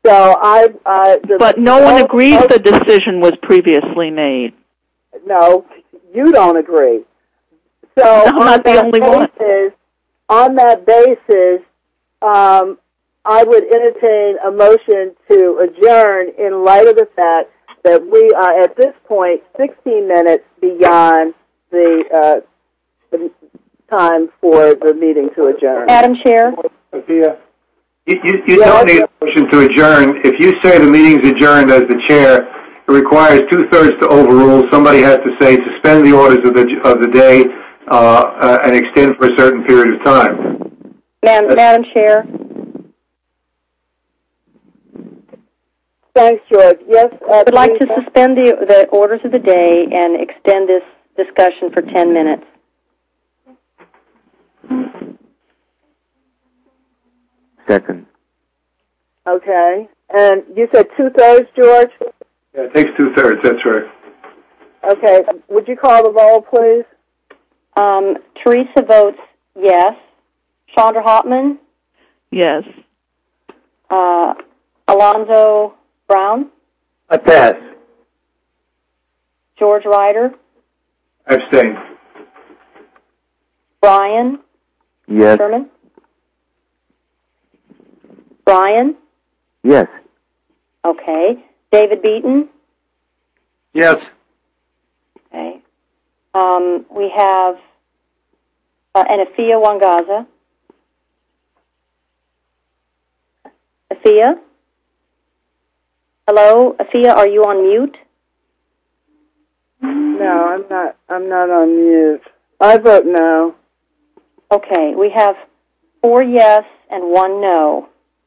So but no one agrees the decision was previously made. No, you don't agree. So I'm not the only one. On that basis, I would entertain a motion to adjourn in light of the fact that we are at this point 16 minutes beyond the time for the meeting to adjourn. Madam Chair? Sophia? You don't need a motion to adjourn. If you say the meeting's adjourned as the chair, it requires 2/3 to overrule. Somebody has to say suspend the orders of the day and extend for a certain period of time. Madam Chair? Thanks, George. Yes, I would like to suspend the orders of the day and extend this discussion for 10 minutes. Second. Okay. And you said 2/3, George? Yeah, it takes 2/3, that's right. Okay. Would you call the roll, please? Teresa votes yes. Chandra Hopman? Yes. Alonzo Brown? I pass. George Ryder? Abstain. Brian? Yes. Sherman? Brian? Yes. Okay. David Beaton? Yes. Okay. We have Afia Wangaza. Afia? Hello, Afia, are you on mute? No, I'm not on mute. I vote no. Okay, we have 4 yes and 1 no.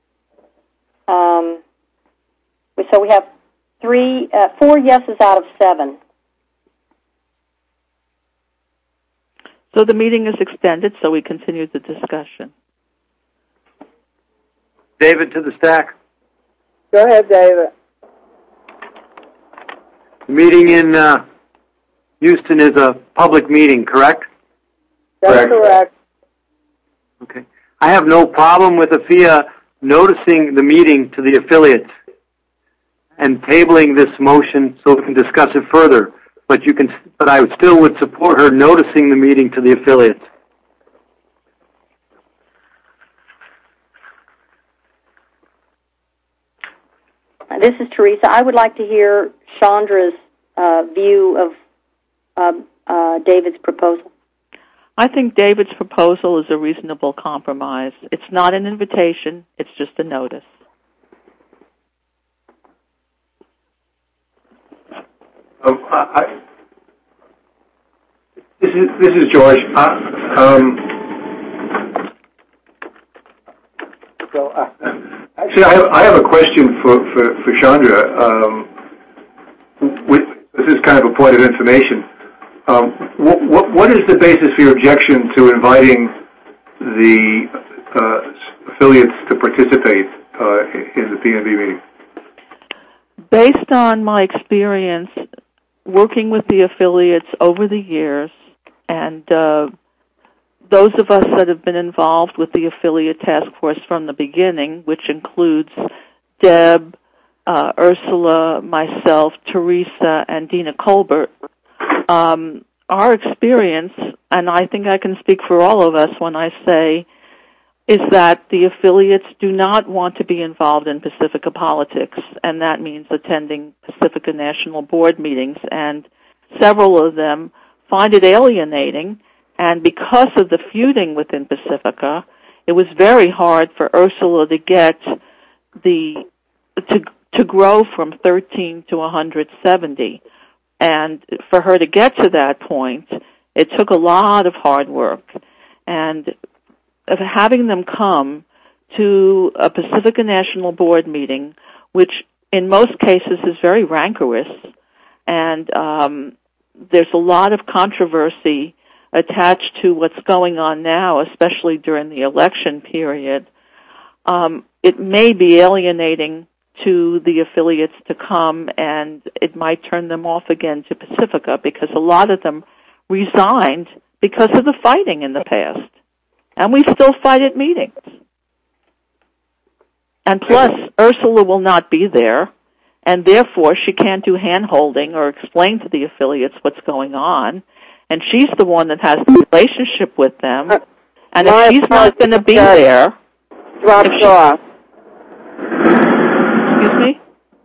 So we have 4 yeses out of 7. So the meeting is extended, so we continue the discussion. David to the stack. Go ahead, David. The meeting in Houston is a public meeting, correct? That's correct. Okay. I have no problem with Afia noticing the meeting to the affiliates and tabling this motion so we can discuss it further. But I still would support her noticing the meeting to the affiliates. This is Teresa. I would like to hear Chandra's view of David's proposal. I think David's proposal is a reasonable compromise. It's not an invitation, it's just a notice. This is George. Actually, I have a question for Chandra. This is kind of a point of information. What is the basis for your objection to inviting the affiliates to participate in the PNB meeting? Based on my experience working with the affiliates over the years, and those of us that have been involved with the affiliate task force from the beginning, which includes Deb, Ursula, myself, Teresa, and Dina Colbert, our experience, and I think I can speak for all of us when I say, is that the affiliates do not want to be involved in Pacifica politics, and that means attending Pacifica National Board meetings, and several of them find it alienating, and because of the feuding within Pacifica, it was very hard for Ursula to get to grow from 13 to 170. And for her to get to that point, it took a lot of hard work. And of having them come to a Pacifica National Board meeting, which in most cases is very rancorous, and there's a lot of controversy attached to what's going on now, especially during the election period, it may be alienating to the affiliates to come, and it might turn them off again to Pacifica, because a lot of them resigned because of the fighting in the past. And we still fight at meetings. And plus, Ursula will not be there, and therefore she can't do hand-holding or explain to the affiliates what's going on. And she's the one that has the relationship with them. And if she's not going to be there... Dropped off. Excuse me?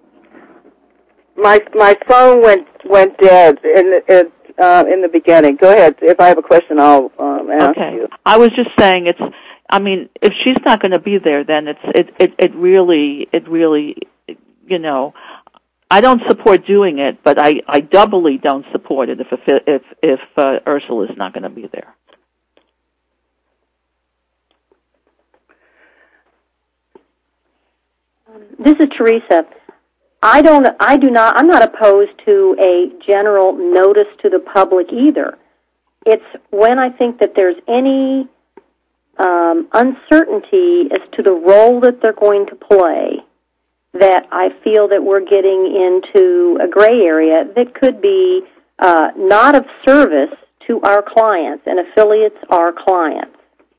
My phone went dead in the beginning. Go ahead. If I have a question, I'll ask you. I was just saying if she's not going to be there, then it really, you know, I don't support doing it, but I doubly don't support it if Ursula is not going to be there. This is Teresa. I'm not opposed to a general notice to the public either. It's when I think that there's any uncertainty as to the role that they're going to play that I feel that we're getting into a gray area that could be not of service to our clients, and affiliates are clients.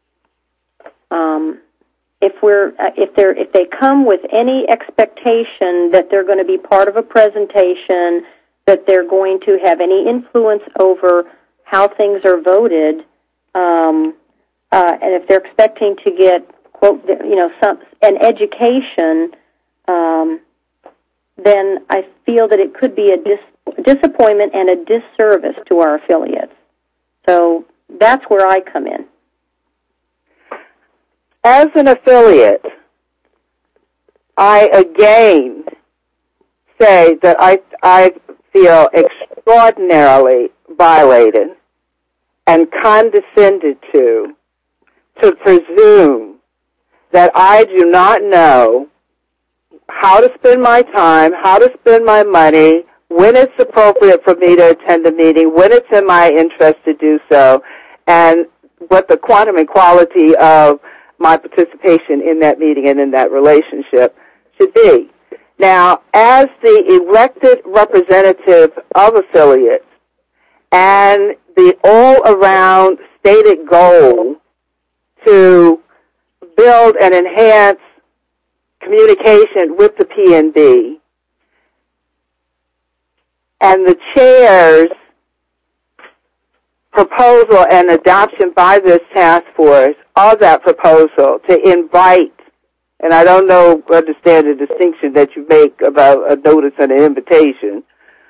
If they come with any expectation that they're going to be part of a presentation, that they're going to have any influence over how things are voted, and if they're expecting to get, quote, you know, an education, then I feel that it could be a disappointment and a disservice to our affiliates. So that's where I come in. As an affiliate, I again say that I feel extraordinarily violated and condescended to presume that I do not know how to spend my time, how to spend my money, when it's appropriate for me to attend a meeting, when it's in my interest to do so, and what the quantum and quality of my participation in that meeting and in that relationship should be. Now, as the elected representative of affiliates and the all-around stated goal to build and enhance communication with the PNB, and the chair's proposal and adoption by this task force of that proposal to invite, and I don't understand the distinction that you make about a notice and an invitation,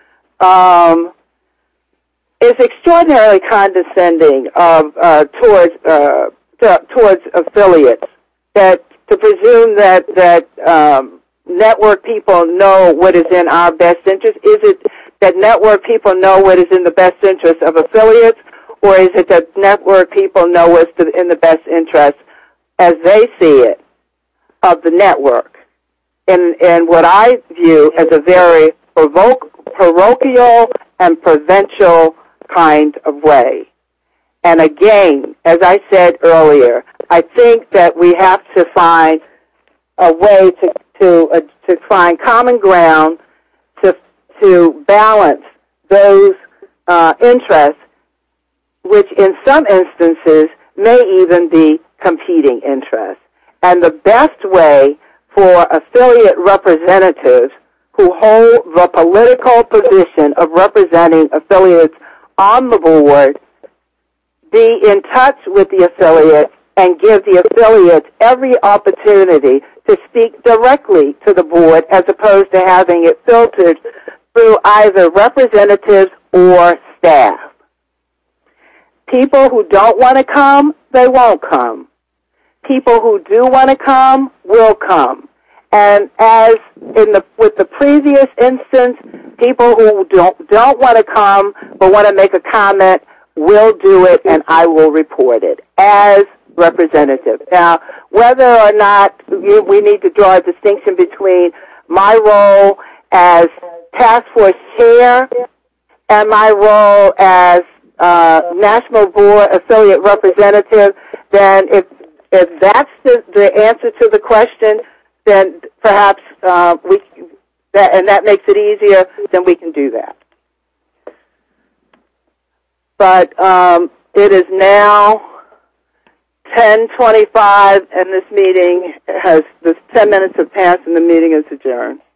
is extraordinarily condescending towards affiliates. That to presume that network people know what is in our best interest. Is it that network people know what is in the best interest of affiliates, or is it that network people know what's in the best interest, as they see it, of the network, in what I view as a very parochial and provincial kind of way? And again, as I said earlier, I think that we have to find a way to find common ground to balance those interests, which in some instances may even be competing interests. And the best way for affiliate representatives who hold the political position of representing affiliates on the board be in touch with the affiliates and give the affiliates every opportunity to speak directly to the board, as opposed to having it filtered through either representatives or staff. People who don't want to come, they won't come. People who do want to come will come. And as with the previous instance, people who don't want to come but want to make a comment will do it, and I will report it as representative. Now, whether or not we need to draw a distinction between my role as task force chair and my role as national board affiliate representative, then if that's the answer to the question, then perhaps that makes it easier, then we can do that. But it is now 10:25, and this 10 minutes have passed, and the meeting is adjourned.